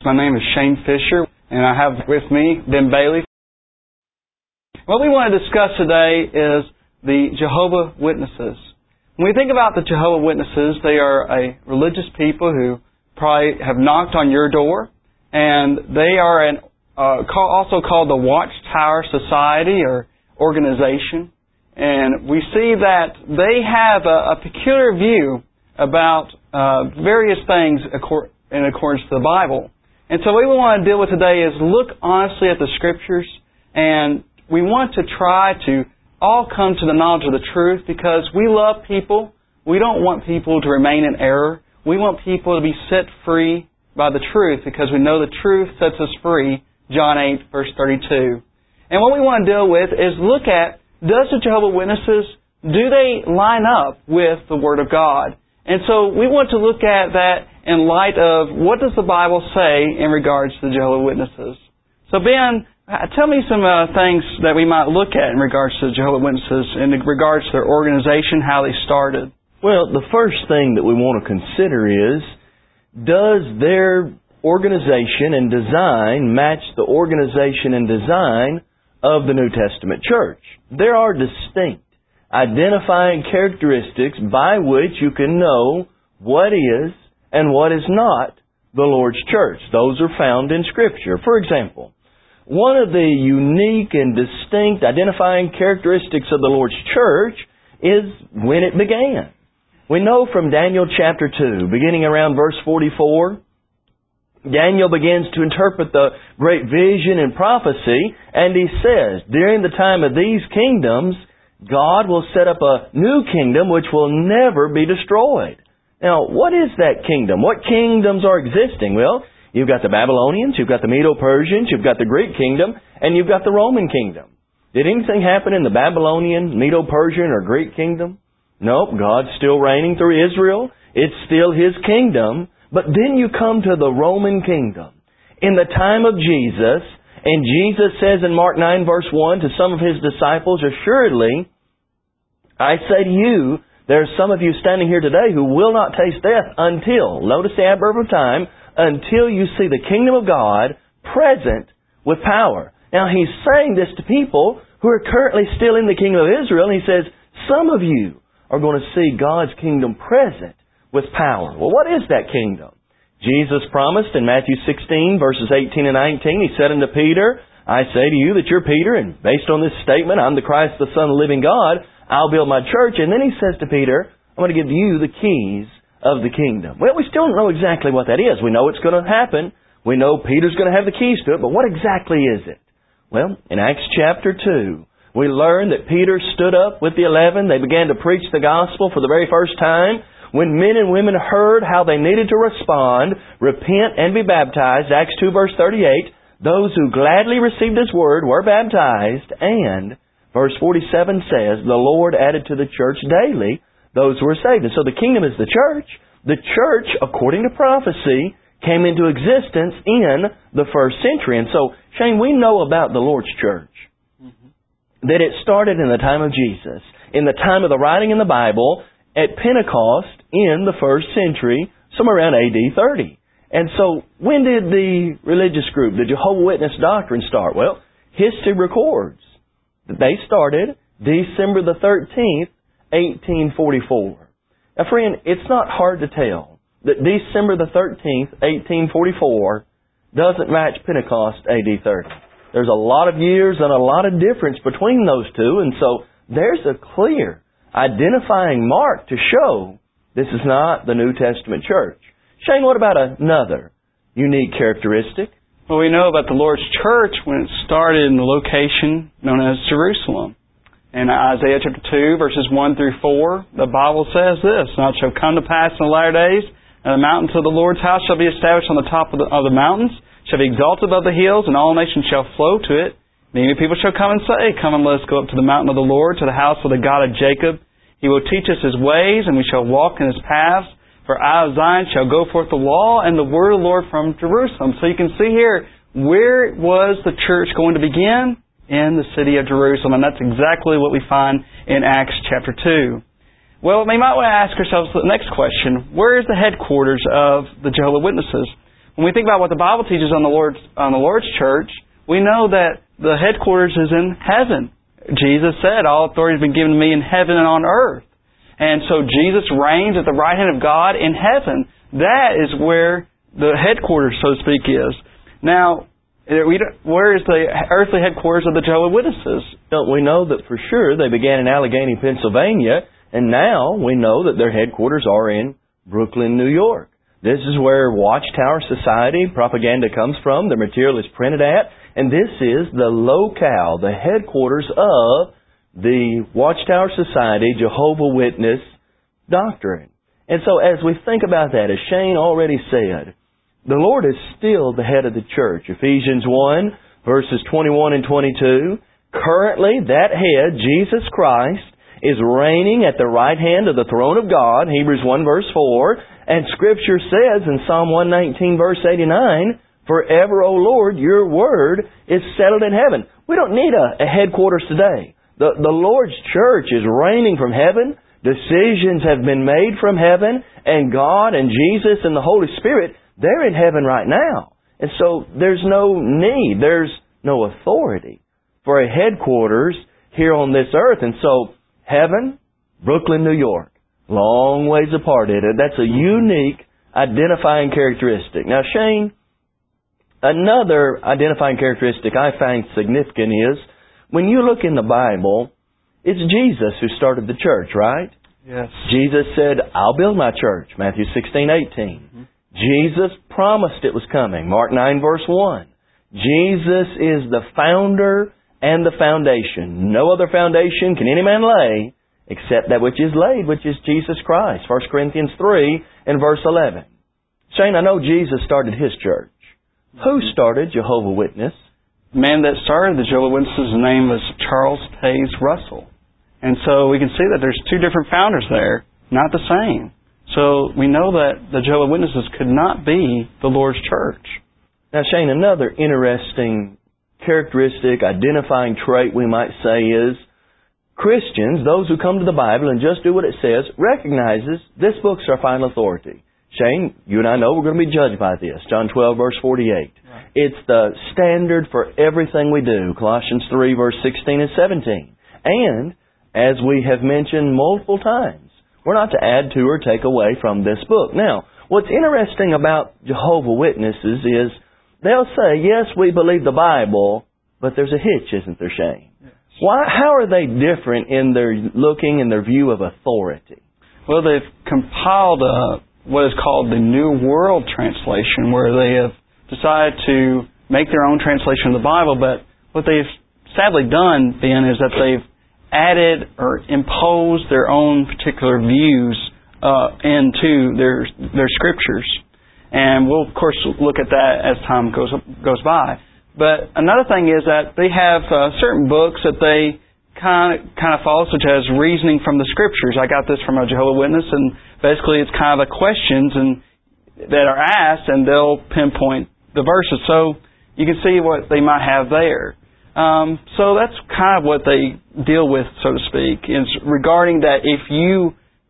My name is Shane Fisher, and I have with me Ben Bailey. What we want to discuss today is the Jehovah's Witnesses. When we think about the Jehovah's Witnesses, they are a religious people who probably have knocked on your door, and they are also called the Watchtower Society or organization. And we see that they have a peculiar view about various things in accordance to the Bible. And so what we want to deal with today is look honestly at the Scriptures, and we want to try to all come to the knowledge of the truth because we love people. We don't want people to remain in error. We want people to be set free by the truth because we know the truth sets us free, John 8, verse 32. And what we want to deal with is look at, does the Jehovah's Witnesses, do they line up with the Word of God? And so we want to look at that in light of what does the Bible say in regards to the Jehovah's Witnesses. So Ben, tell me some things that we might look at in regards to the Jehovah's Witnesses, in regards to their organization, how they started. Well, the first thing that we want to consider is, does their organization and design match the organization and design of the New Testament church? There are distinct identifying characteristics by which you can know what is and what is not the Lord's church. Those are found in Scripture. For example, one of the unique and distinct identifying characteristics of the Lord's church is when it began. We know from Daniel chapter 2, beginning around verse 44, Daniel begins to interpret the great vision and prophecy, and he says, during the time of these kingdoms, God will set up a new kingdom which will never be destroyed. Now, what is that kingdom? What kingdoms are existing? Well, you've got the Babylonians, you've got the Medo-Persians, you've got the Greek kingdom, and you've got the Roman kingdom. Did anything happen in the Babylonian, Medo-Persian, or Greek kingdom? Nope, God's still reigning through Israel. It's still His kingdom. But then you come to the Roman kingdom. In the time of Jesus, and Jesus says in Mark 9 verse 1 to some of His disciples, assuredly, I say to you, there are some of you standing here today who will not taste death until, notice the adverb of time, until you see the kingdom of God present with power. Now He's saying this to people who are currently still in the kingdom of Israel, and He says, some of you are going to see God's kingdom present with power. Well, what is that kingdom? Jesus promised in Matthew 16, verses 18 and 19, He said unto Peter, I say to you that you're Peter, and based on this statement, I'm the Christ, the Son of the living God, I'll build my church. And then He says to Peter, I'm going to give you the keys of the kingdom. Well, we still don't know exactly what that is. We know it's going to happen. We know Peter's going to have the keys to it, but what exactly is it? Well, in Acts chapter 2, we learn that Peter stood up with the 11. They began to preach the gospel for the very first time. When men and women heard how they needed to respond, repent and be baptized, Acts 2 verse 38, those who gladly received His word were baptized, and verse 47 says, the Lord added to the church daily those who were saved. And so the kingdom is the church. The church, according to prophecy, came into existence in the first century. And so, Shane, we know about the Lord's church, that it started in the time of Jesus, in the time of the writing in the Bible, at Pentecost in the first century, somewhere around AD 30. And so, when did the religious group, the Jehovah's Witness doctrine, start? Well, history records that they started December the 13th, 1844. Now, friend, it's not hard to tell that December the 13th, 1844 doesn't match Pentecost AD 30. There's a lot of years and a lot of difference between those two, and so there's a clear identifying mark to show this is not the New Testament church. Shane, what about another unique characteristic? Well, we know about the Lord's church when it started in the location known as Jerusalem. In Isaiah chapter 2, verses 1 through 4, the Bible says this, Now it shall come to pass in the latter days, and the mountains of the Lord's house shall be established on the top of the mountains, shall be exalted above the hills, and all nations shall flow to it. Many people shall come and say, Come and let us go up to the mountain of the Lord, to the house of the God of Jacob. He will teach us His ways, and we shall walk in His paths. For out of Zion shall go forth the law and the word of the Lord from Jerusalem. So you can see here, where was the church going to begin? In the city of Jerusalem. And that's exactly what we find in Acts chapter 2. Well, we might want to ask ourselves the next question. Where is the headquarters of the Jehovah's Witnesses? when we think about what the Bible teaches on the Lord's church, we know that the headquarters is in heaven. Jesus said, all authority has been given to me in heaven and on earth. And so Jesus reigns at the right hand of God in heaven. That is where the headquarters, so to speak, is. Now, where is the earthly headquarters of the Jehovah's Witnesses? We know that for sure they began in Allegheny, Pennsylvania, and now we know that their headquarters are in Brooklyn, New York. This is where Watchtower Society propaganda comes from. The material is printed at, and this is the locale, the headquarters of the Watchtower Society Jehovah's Witness doctrine. And so as we think about that, as Shane already said, the Lord is still the head of the church. Ephesians 1, verses 21 and 22. Currently, that head, Jesus Christ, is reigning at the right hand of the throne of God, Hebrews 1, verse 4. And Scripture says in Psalm 119, verse 89, forever, O Lord, your word is settled in heaven. We don't need a headquarters today. The Lord's church is reigning from heaven. Decisions have been made from heaven. And God and Jesus and the Holy Spirit, they're in heaven right now. And so there's no need, there's no authority for a headquarters here on this earth. And so heaven, Brooklyn, New York, long ways apart. That's a unique identifying characteristic. Now, Shane, another identifying characteristic I find significant is when you look in the Bible, it's Jesus who started the church, right? Yes. Jesus said, I'll build my church, Matthew 16, 18. Jesus promised it was coming, Mark 9, verse 1. Jesus is the founder and the foundation. No other foundation can any man lay except that which is laid, which is Jesus Christ. 1 Corinthians 3 and verse 11. Shane, I know Jesus started His church. Who started Jehovah's Witness? The man that started the Jehovah's Witnesses' name was Charles Taze Russell. And so we can see that there's two different founders there, not the same. So we know that the Jehovah's Witnesses could not be the Lord's church. Now, Shane, another interesting characteristic, identifying trait we might say is Christians, those who come to the Bible and just do what it says, recognizes this book's our final authority. Shane, you and I know we're going to be judged by this. John 12, verse 48. Right. It's the standard for everything we do. Colossians 3, verse 16 and 17. And, as we have mentioned multiple times, we're not to add to or take away from this book. Now, what's interesting about Jehovah's Witnesses is they'll say, yes, we believe the Bible, but there's a hitch, isn't there, Shane? Yes. How are they different in their looking and their view of authority? Well, they've compiled what is called the New World Translation, where they have decided to make their own translation of the Bible, but what they've sadly done then is that they've added or imposed their own particular views into their scriptures. And we'll, of course, look at that as time goes by. But another thing is that they have certain books that they kind of follow, such as reasoning from the Scriptures. I got this from a Jehovah's Witness, and basically it's kind of questions that are asked, and they'll pinpoint the verses. So you can see what they might have there. So that's kind of what they deal with, so to speak, is regarding that if you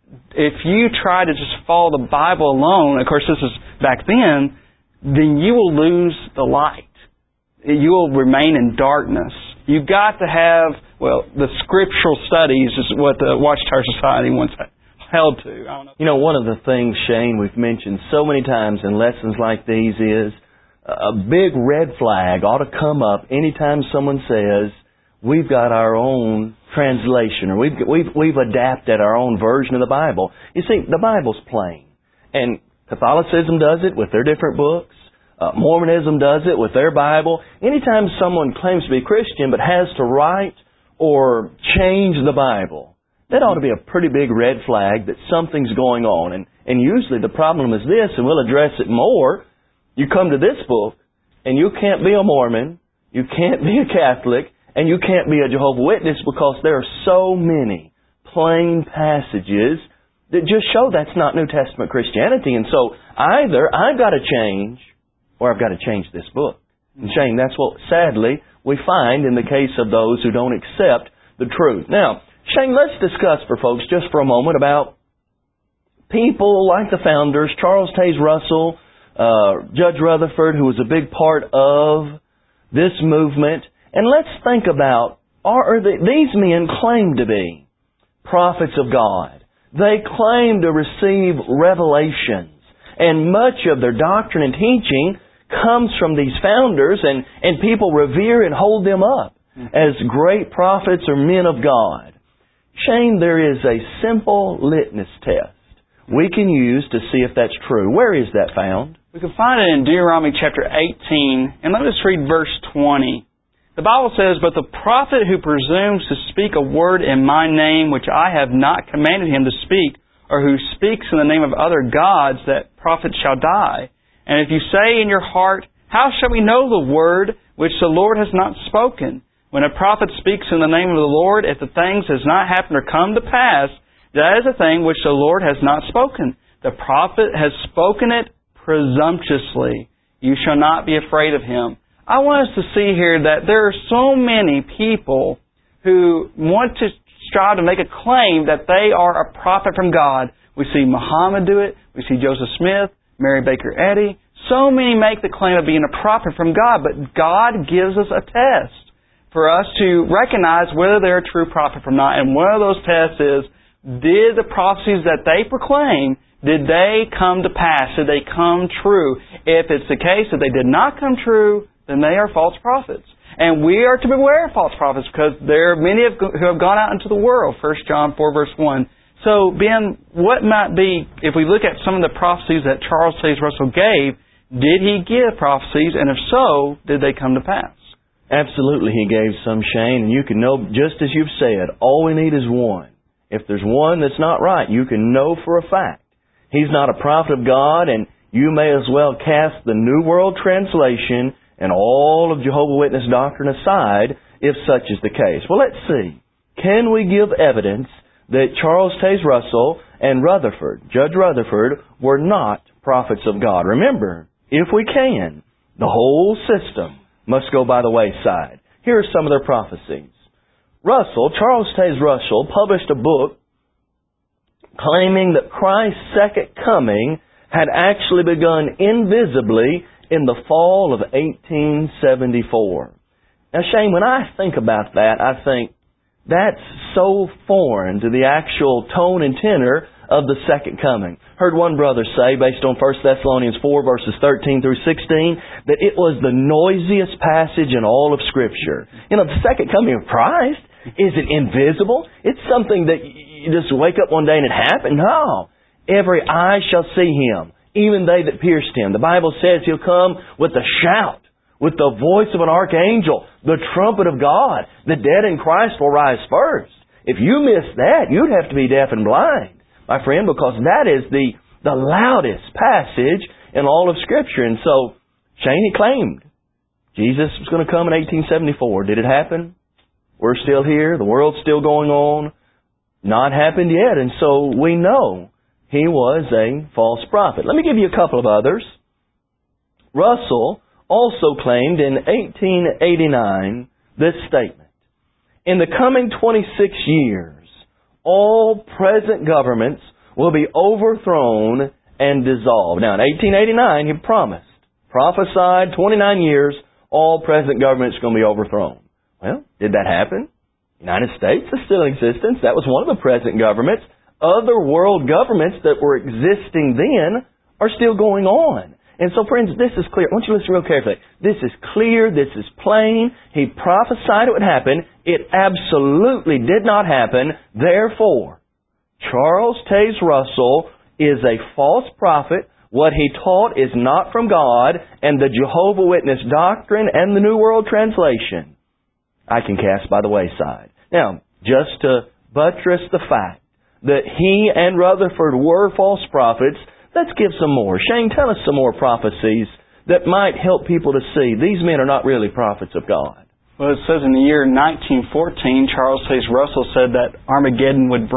try to just follow the Bible alone, of course this is back then you will lose the light. You will remain in darkness. You've got to have, the scriptural studies is what the Watchtower Society once held to. I don't know. You know, one of the things, Shane, we've mentioned so many times in lessons like these is a big red flag ought to come up anytime someone says, we've got our own translation, or we've adapted our own version of the Bible. You see, the Bible's plain. And Catholicism does it with their different books. Mormonism does it with their Bible. Anytime someone claims to be Christian but has to write or change the Bible, that ought to be a pretty big red flag that something's going on. And usually the problem is this, and we'll address it more. You come to this book, and you can't be a Mormon, you can't be a Catholic, and you can't be a Jehovah's Witness because there are so many plain passages that just show that's not New Testament Christianity. And so either I've got to change or I've got to change this book. And Shane, that's what, sadly, we find in the case of those who don't accept the truth. Now, Shane, let's discuss for folks just for a moment about people like the founders, Charles Taze Russell, Judge Rutherford, who was a big part of this movement. And let's think about, these men claim to be prophets of God. They claim to receive revelations. And much of their doctrine and teaching comes from these founders, and people revere and hold them up as great prophets or men of God. Shane, there is a simple litmus test we can use to see if that's true. Where is that found? We can find it in Deuteronomy chapter 18, and let us read verse 20. The Bible says, "But the prophet who presumes to speak a word in my name which I have not commanded him to speak, or who speaks in the name of other gods, that prophet shall die. And if you say in your heart, how shall we know the word which the Lord has not spoken? When a prophet speaks in the name of the Lord, if the things has not happened or come to pass, that is a thing which the Lord has not spoken. The prophet has spoken it presumptuously. You shall not be afraid of him." I want us to see here that there are so many people who want to strive to make a claim that they are a prophet from God. We see Muhammad do it. We see Joseph Smith, Mary Baker Eddy. So many make the claim of being a prophet from God, but God gives us a test for us to recognize whether they're a true prophet or not. And one of those tests is, did the prophecies that they proclaim, did they come to pass? Did they come true? If it's the case that they did not come true, then they are false prophets. And we are to beware of false prophets because there are many who have gone out into the world. 1 John 4 verse 1. So, Ben, what might be, if we look at some of the prophecies that Charles Taze Russell gave, did he give prophecies? And if so, did they come to pass? Absolutely, he gave some, Shane. And you can know, just as you've said, all we need is one. If there's one that's not right, you can know for a fact he's not a prophet of God, and you may as well cast the New World Translation and all of Jehovah's Witness doctrine aside, if such is the case. Well, let's see. Can we give evidence that Charles Taze Russell and Judge Rutherford, were not prophets of God? Remember, if we can, the whole system must go by the wayside. Here are some of their prophecies. Charles Taze Russell, published a book claiming that Christ's second coming had actually begun invisibly in the fall of 1874. Now, Shane, when I think about that, I think that's so foreign to the actual tone and tenor of the second coming. Heard one brother say, based on 1 Thessalonians 4, verses 13 through 16, that it was the noisiest passage in all of Scripture. You know, the second coming of Christ, is it invisible? It's something that you just wake up one day and it happened? No. Every eye shall see Him, even they that pierced Him. The Bible says He'll come with a shout, with the voice of an archangel, the trumpet of God. The dead in Christ will rise first. If you miss that, you'd have to be deaf and blind, my friend, because that is the loudest passage in all of Scripture. And so, Shane, he claimed Jesus was going to come in 1874. Did it happen? We're still here. The world's still going on. Not happened yet. And so we know he was a false prophet. Let me give you a couple of others. Russell also claimed in 1889 this statement: in the coming 26 years, all present governments will be overthrown and dissolved. Now, in 1889, he prophesied 29 years, all present governments are going to be overthrown. Well, did that happen? The United States is still in existence. That was one of the present governments. Other world governments that were existing then are still going on. And so, friends, this is clear. I want you to listen real carefully. This is clear. This is plain. He prophesied it would happen. It absolutely did not happen. Therefore, Charles Taze Russell is a false prophet. What he taught is not from God, and the Jehovah's Witness doctrine and the New World Translation I can cast by the wayside. Now, just to buttress the fact that he and Rutherford were false prophets, let's give some more. Shane, tell us some more prophecies that might help people to see these men are not really prophets of God. Well, it says in the year 1914, Charles Taze Russell said that Armageddon would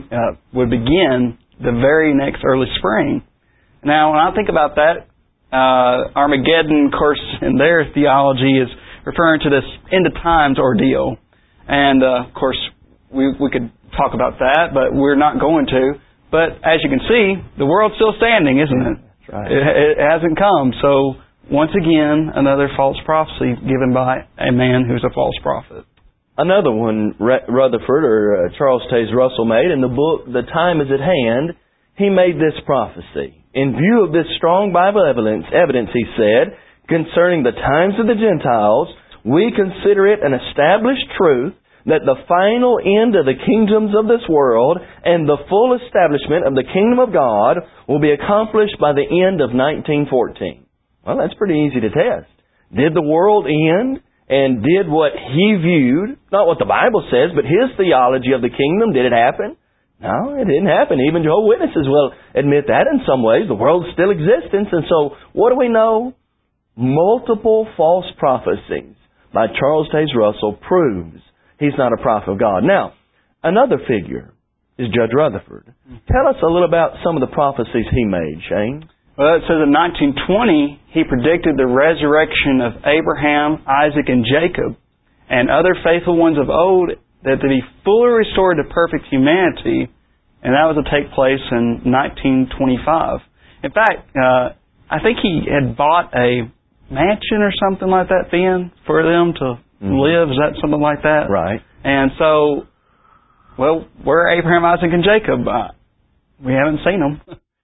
begin the very next early spring. Now, when I think about that, Armageddon, of course, in their theology is referring to this end of times ordeal. And, of course, we could talk about that, but we're not going to. But as you can see, the world's still standing, isn't it? Right. It hasn't come. So, once again, another false prophecy given by a man who's a false prophet. Another one Rutherford or Charles Taze Russell made in the book, The Time is at Hand. He made this prophecy. In view of this strong Bible evidence, he said, concerning the times of the Gentiles, we consider it an established truth that the final end of the kingdoms of this world and the full establishment of the kingdom of God will be accomplished by the end of 1914. Well, that's pretty easy to test. Did the world end, and did what he viewed, not what the Bible says, but his theology of the kingdom, did it happen? No, it didn't happen. Even Jehovah's Witnesses will admit that in some ways. The world still exists. And so, what do we know? Multiple false prophecies by Charles Taze Russell proves he's not a prophet of God. Now, another figure is Judge Rutherford. Tell us a little about some of the prophecies he made, Shane. Well, it says in 1920, he predicted the resurrection of Abraham, Isaac, and Jacob, and other faithful ones of old, that to be fully restored to perfect humanity, and that was to take place in 1925. In fact, I think he had bought a mansion or something like that then for them to live. Is that something like that? Right. And so, well, where are Abraham, Isaac, and Jacob? We haven't seen them.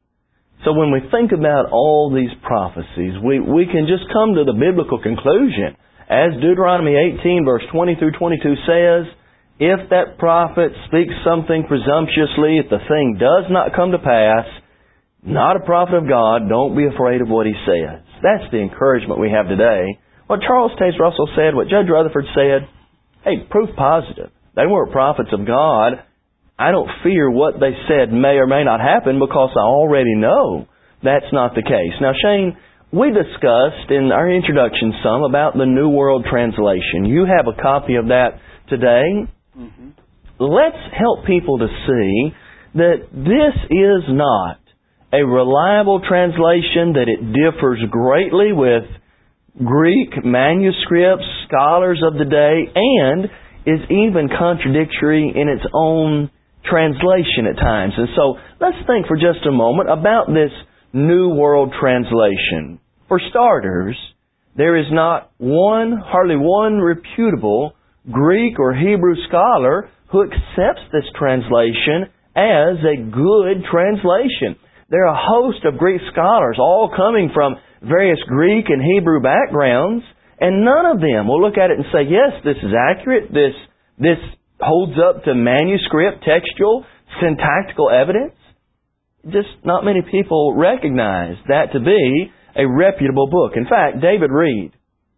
So when we think about all these prophecies, we can just come to the biblical conclusion. As Deuteronomy 18, verse 20 through 22 says, if that prophet speaks something presumptuously, if the thing does not come to pass, not a prophet of God, don't be afraid of what he says. That's the encouragement we have today. What Charles Taze Russell said, what Judge Rutherford said, hey, proof positive. They weren't prophets of God. I don't fear what they said may or may not happen because I already know that's not the case. Now, Shane, we discussed in our introduction some about the New World Translation. You have a copy of that today. Mm-hmm. Let's help people to see that this is not a reliable translation, that it differs greatly with Greek manuscripts, scholars of the day, and is even contradictory in its own translation at times. And so let's think for just a moment about this New World Translation. For starters, there is not hardly one reputable Greek or Hebrew scholar who accepts this translation as a good translation. There are a host of Greek scholars, all coming from various Greek and Hebrew backgrounds, and none of them will look at it and say, yes, this is accurate, this holds up to manuscript, textual, syntactical evidence. Just not many people recognize that to be a reputable book. In fact, David Reed,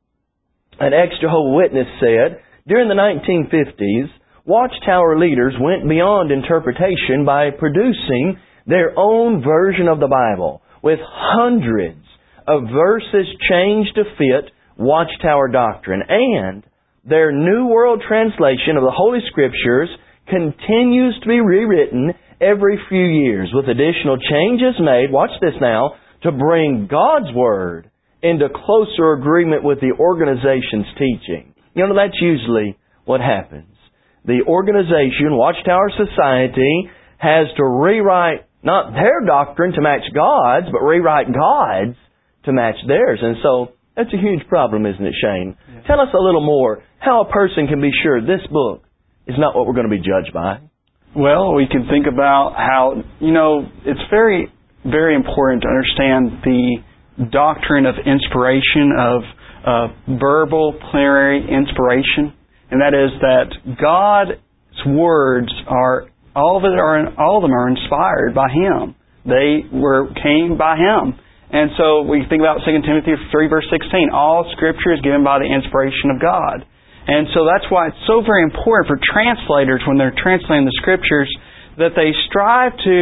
an ex-Jehovah's Witness, said, during the 1950s, Watchtower leaders went beyond interpretation by producing their own version of the Bible, with hundreds of verses changed to fit Watchtower doctrine. And their New World Translation of the Holy Scriptures continues to be rewritten every few years, with additional changes made, watch this now, to bring God's Word into closer agreement with the organization's teaching. You know, that's usually what happens. The organization, Watchtower Society, has to rewrite not their doctrine to match God's, but rewrite God's to match theirs. And so, that's a huge problem, isn't it, Shane? Yeah. Tell us a little more how a person can be sure this book is not what we're going to be judged by. Well, we can think about how, it's very, very important to understand the doctrine of inspiration, of verbal plenary inspiration. And that is that God's words all of them are inspired by Him. They came by Him. And so we think about 2 Timothy 3 verse 16. All Scripture is given by the inspiration of God. And so that's why it's so very important for translators when they're translating the Scriptures that they strive to,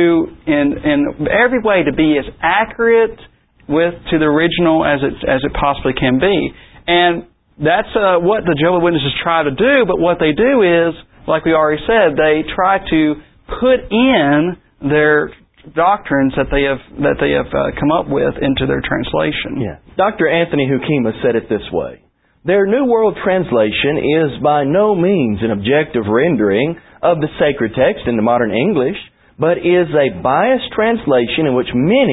in every way, to be as accurate to the original as it possibly can be. And that's what the Jehovah's Witnesses try to do, but what they do is, like we already said, they try to put in their doctrines that they have come up with into their translation. Yeah. Dr. Anthony Hukima said it this way. Their New World Translation is by no means an objective rendering of the sacred text into modern English, but is a biased translation in which many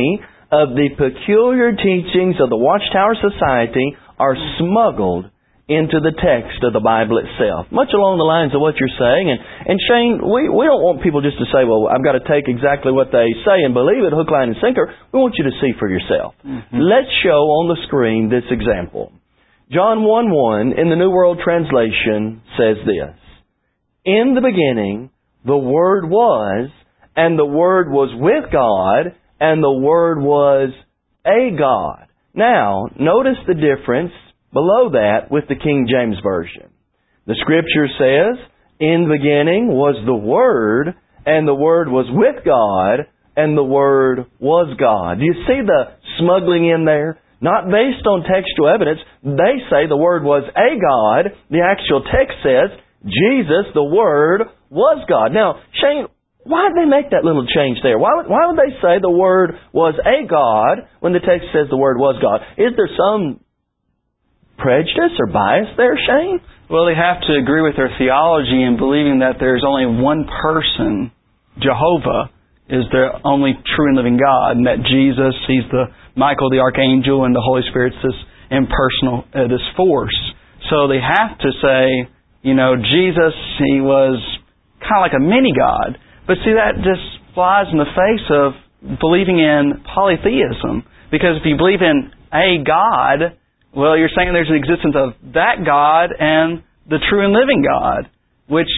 of the peculiar teachings of the Watchtower Society are smuggled into the text of the Bible itself. Much along the lines of what you're saying. And Shane, we don't want people just to say, well, I've got to take exactly what they say and believe it, hook, line, and sinker. We want you to see for yourself. Let's show on the screen this example. John 1:1 in the New World Translation says this: "In the beginning, the Word was, and the Word was with God, and the Word was a God." Now, notice the difference below that with the King James Version. The Scripture says, "In the beginning was the Word, and the Word was with God, and the Word was God." Do you see the smuggling in there? Not based on textual evidence. They say the Word was a God. The actual text says, Jesus, the Word, was God. Now, Shane, why did they make that little change there? Why would they say the Word was a God when the text says the Word was God? Is there some prejudice or bias there, Shane? Well, they have to agree with their theology in believing that there's only one person, Jehovah, is the only true and living God, and that Jesus, He's the Michael the Archangel, and the Holy Spirit's this impersonal, this force. So they have to say, Jesus, He was kind of like a mini-God. But see, that just flies in the face of believing in polytheism. Because if you believe in a God, well, you're saying there's an existence of that God and the true and living God, which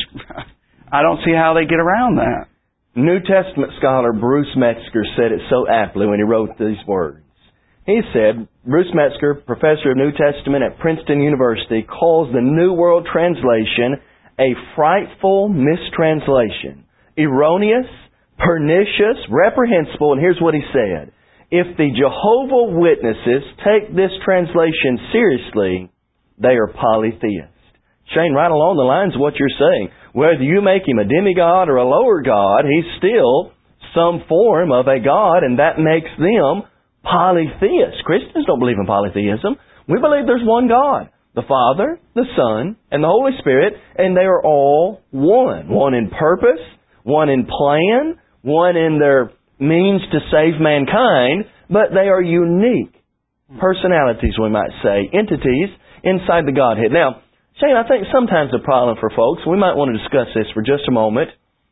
I don't see how they get around that. New Testament scholar Bruce Metzger said it so aptly when he wrote these words. He said, Bruce Metzger, professor of New Testament at Princeton University, calls the New World Translation a frightful mistranslation, erroneous, pernicious, reprehensible, and here's what he said: "If the Jehovah's Witnesses take this translation seriously, they are polytheists." Shane, right along the lines of what you're saying, whether you make Him a demigod or a lower God, He's still some form of a God, and that makes them polytheists. Christians don't believe in polytheism. We believe there's one God, the Father, the Son, and the Holy Spirit, and they are all one. One in purpose, one in plan, one in their means to save mankind, but they are unique personalities, we might say, entities inside the Godhead. Now, Shane, I think sometimes the problem for folks, we might want to discuss this for just a moment,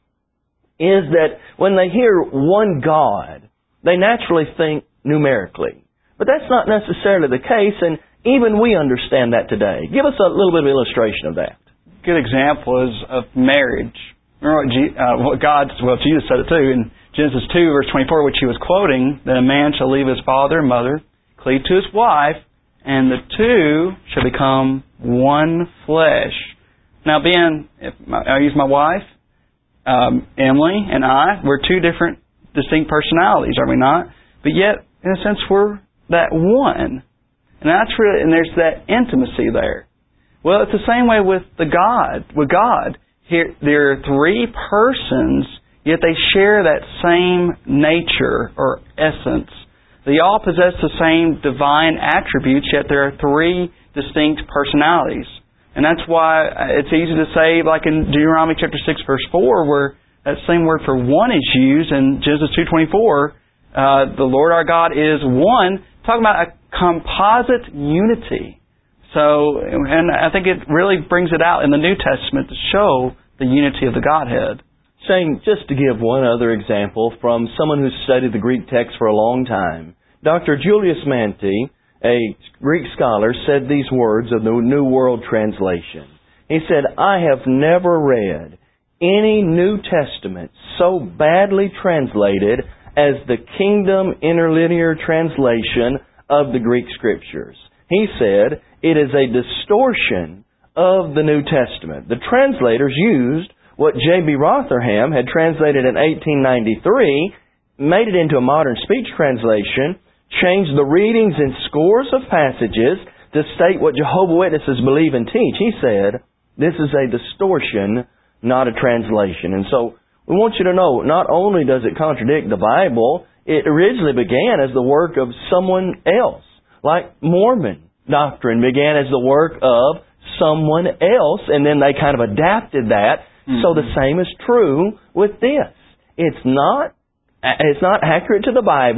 is that when they hear one God, they naturally think numerically. But that's not necessarily the case, and even we understand that today. Give us a little bit of illustration of that. A good example is of marriage. Remember what Jesus said it too, in Genesis 2, verse 24, which He was quoting, that a man shall leave his father and mother, cleave to his wife, and the two shall become one flesh. Now, if I use my wife, Emily and I, we're two different distinct personalities, are we not? But yet, in a sense, we're that one. And that's really, and there's that intimacy there. Well, it's the same way with God. Here, there are three persons, yet they share that same nature or essence. They all possess the same divine attributes, yet there are three distinct personalities. And that's why it's easy to say, like in Deuteronomy chapter 6, verse 4, where that same word for one is used, in Genesis 2:24, the Lord our God is one, talking about a composite unity. So, and I think it really brings it out in the New Testament to show the unity of the Godhead. Saying, just to give one other example from someone who's studied the Greek text for a long time, Dr. Julius Manti, a Greek scholar, said these words of the New World Translation. He said, "I have never read any New Testament so badly translated as the Kingdom Interlinear Translation of the Greek Scriptures." He said, "It is a distortion of the New Testament. The translators used what J.B. Rotherham had translated in 1893, made it into a modern speech translation, changed the readings in scores of passages to state what Jehovah's Witnesses believe and teach." He said, this is a distortion, not a translation. And so, we want you to know, not only does it contradict the Bible, it originally began as the work of someone else. Like Mormon doctrine began as the work of someone else, and then they kind of adapted that. So the same is true with this. It's not accurate to the Bible.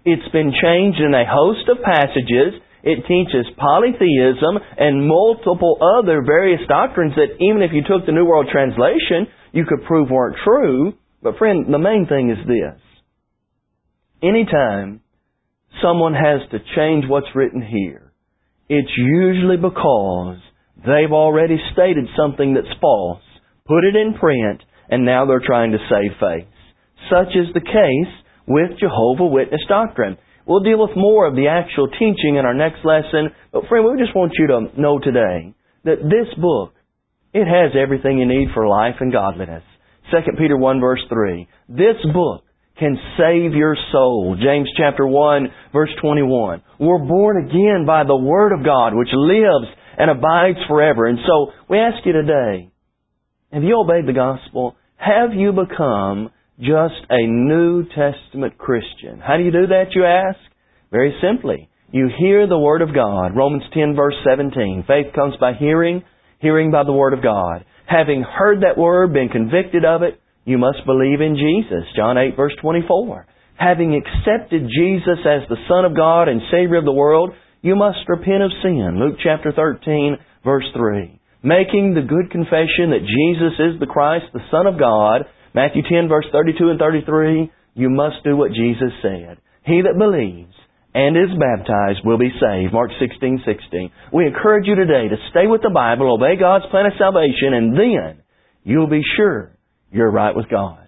It's been changed in a host of passages. It teaches polytheism and multiple other various doctrines that even if you took the New World Translation, you could prove weren't true. But friend, the main thing is this. Anytime someone has to change what's written here, it's usually because they've already stated something that's false, put it in print, and now they're trying to save face. Such is the case with Jehovah's Witness doctrine. We'll deal with more of the actual teaching in our next lesson, but friend, we just want you to know today that this book, it has everything you need for life and godliness. 2 Peter 1 verse 3. This book can save your soul. James chapter 1 verse 21. We're born again by the Word of God, which lives and abides forever. And so we ask you today, have you obeyed the gospel? Have you become just a New Testament Christian? How do you do that, you ask? Very simply. You hear the Word of God. Romans 10 verse 17. Faith comes by hearing, hearing by the Word of God. Having heard that Word, been convicted of it, you must believe in Jesus. John 8 verse 24. Having accepted Jesus as the Son of God and Savior of the world, you must repent of sin. Luke chapter 13 verse 3. Making the good confession that Jesus is the Christ, the Son of God. Matthew 10 verse 32 and 33. You must do what Jesus said. He that believes and is baptized will be saved. Mark 16:16. We encourage you today to stay with the Bible, obey God's plan of salvation, and then you'll be sure you're right with God.